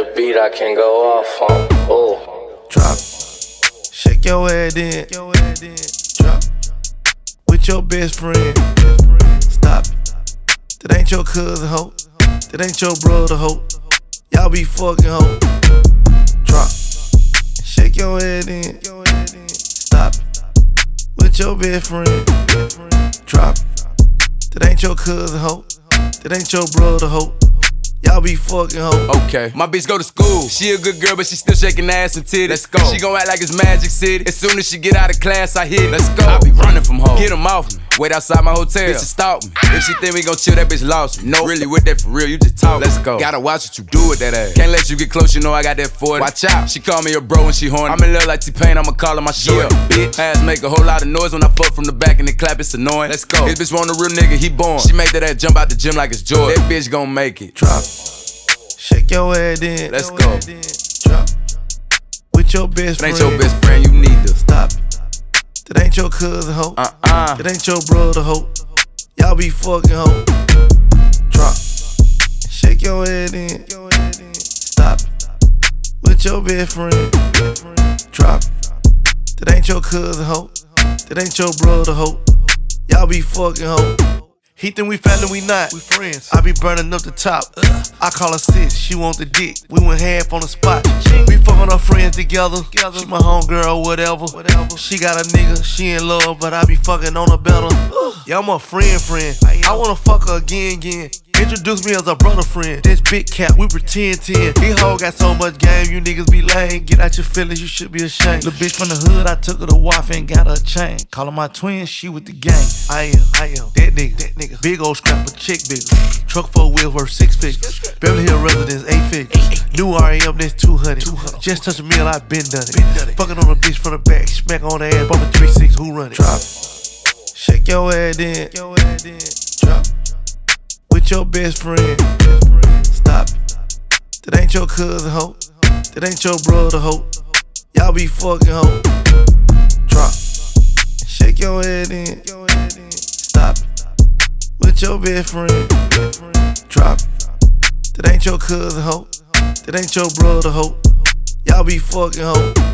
a beat I can go off on. Oh. Drop. Shake your head in. Drop. With your best friend. Stop. That ain't your cousin, ho. That ain't your brother, ho. Y'all be fucking, ho. Drop. Shake your head in. Stop. With your best friend. Drop. That ain't your cousin, ho. That ain't your brother, ho. Y'all be fucking, ho. Okay, my bitch go to school. She a good girl, but she still shaking ass and titties. Let's go. She gon' act like it's Magic City. As soon as she get out of class, I hit it. Let's go. I be running from home. Get 'em off me. Wait outside my hotel. Bitch, stalk me. If she think we gon' chill, that bitch lost me. No, really with that for real, you just talk. Let's go. Gotta watch what you do with that ass. Can't let you get close, you know I got that 40. Watch out. She call me a bro when she horny. I'm in love like T-Pain, I'ma call her my shorty. Bitch, ass make a whole lot of noise when I fuck from the back and they clap, it's annoying. Let's go. This bitch want a real nigga, he born. She made that ass jump out the gym like it's Jordan. That bitch gon' make it. Drop. Shake your head in. Let's go. Drop. With your best friend. That ain't your best friend, you need to stop. That ain't your cousin, ho. That ain't your brother, ho. Y'all be fucking, ho. Drop. Shake your head in. Stop. With your best friend. Drop. That ain't your cousin, ho. That ain't your brother, ho. Y'all be fucking, ho. He think we family, we not. We friends. I be burning up the top. I call her sis, she want the dick. We went half on the spot. We fucking our friends together. She my homegirl, whatever. She got a nigga, she in love, but I be fucking on her better. Yeah, I'm a friend. I wanna fuck her again. Introduce me as a brother friend. This big cap, we pretend 10. These hoes got so much game, you niggas be lame. Get out your feelings, you should be ashamed. Little bitch from the hood, I took her to wife and got her a chain. Call her my twin, she with the gang. I am. That nigga. Big old scrapper, chick bigger. Truck 4 wheels worth 6 figures. Beverly Hill residence, 8 figures. New RAM, that's 200. Just touch a meal, I been done it. Fucking on a bitch from the back, smack on the ass, bumpin' 3-6, who run it? Drop. Shake your head in. Drop. With your best friend. Stop. That ain't your cousin, ho. That ain't your brother, ho. Y'all be fucking, ho. Drop. Shake your head in. Stop. With your best friend. Drop. That ain't your cousin, ho. That ain't your brother, ho. Y'all be fucking, ho.